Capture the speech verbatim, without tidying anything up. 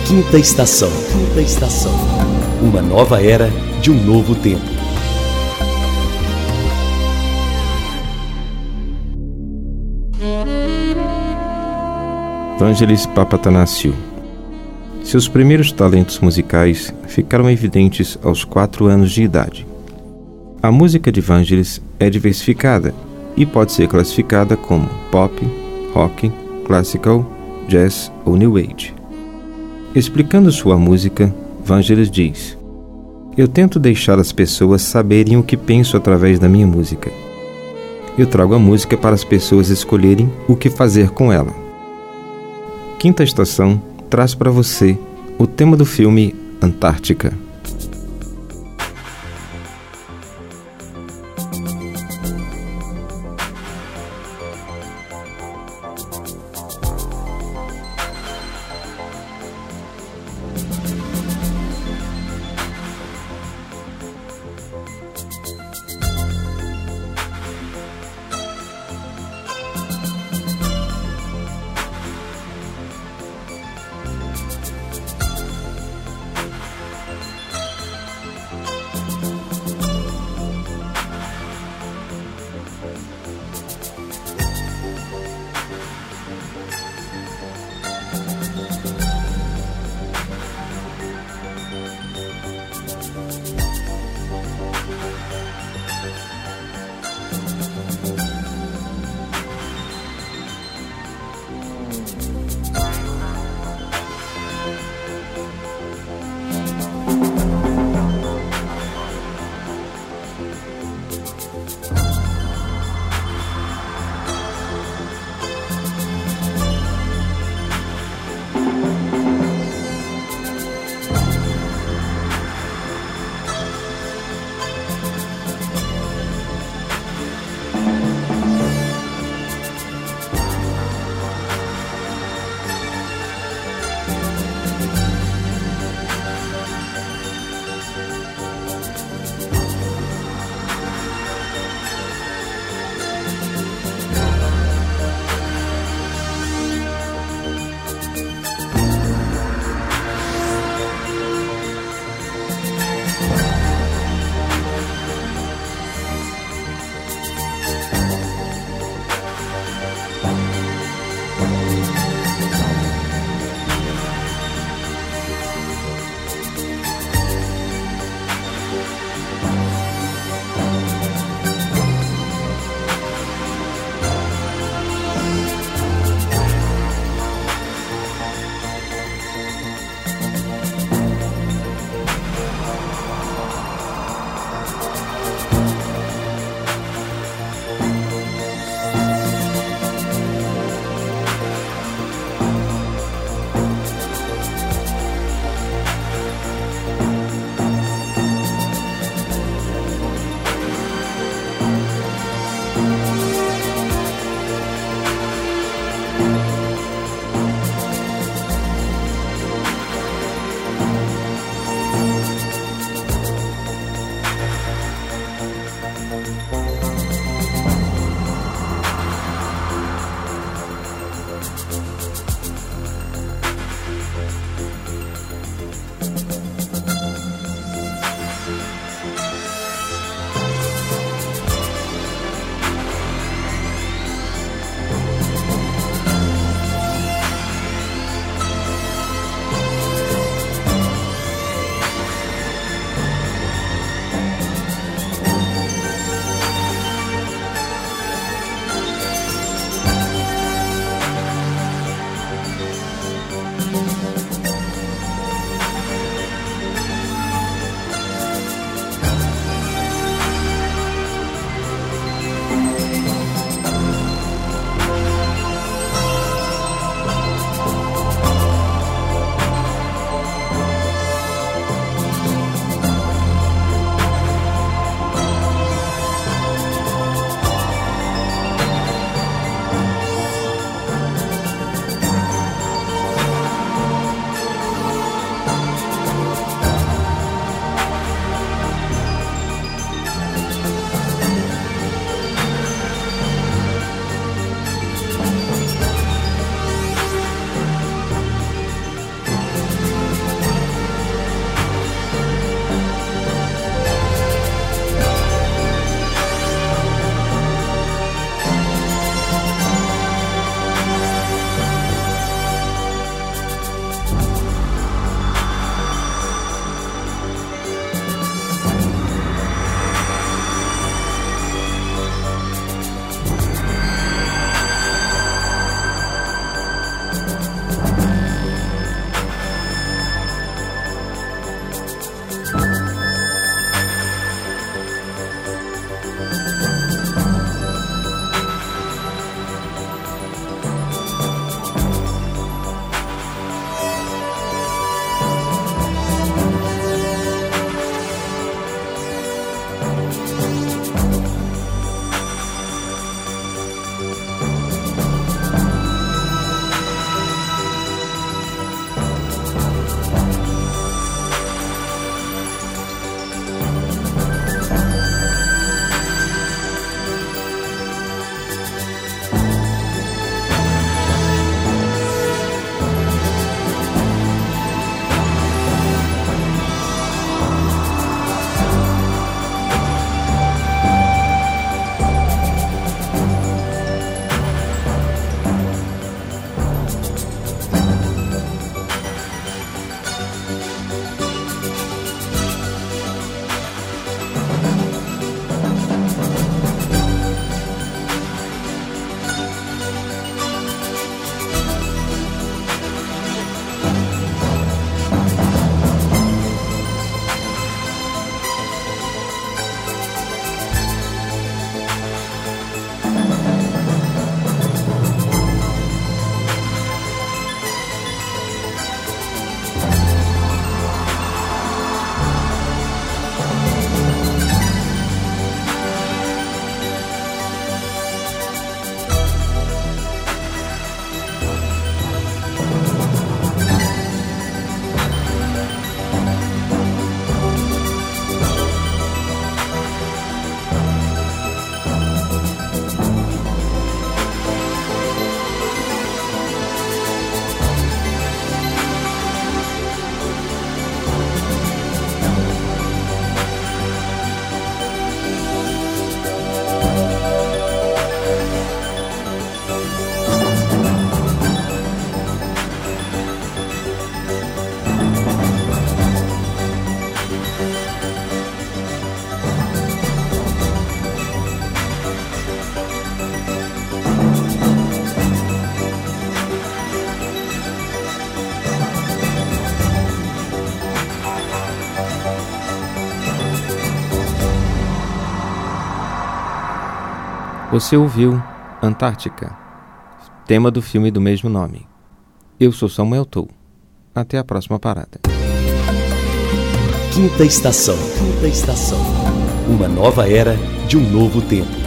Quinta Estação. Quinta Estação. Uma nova era de um novo tempo. Vangelis Papatanasiu. Seus primeiros talentos musicais ficaram evidentes aos quatro anos de idade. A música de Vangelis é diversificada e pode ser classificada como pop, rock, classical, jazz ou new age. Explicando sua música, Vangelis diz: "Eu tento deixar as pessoas saberem o que penso através da minha música. Eu trago a música para as pessoas escolherem o que fazer com ela." Quinta Estação traz para você o tema do filme Antártica. Você ouviu Antártica, tema do filme do mesmo nome. Eu sou Samuel Tou. Até a próxima parada. Quinta estação. Quinta estação. Uma nova era de um novo tempo.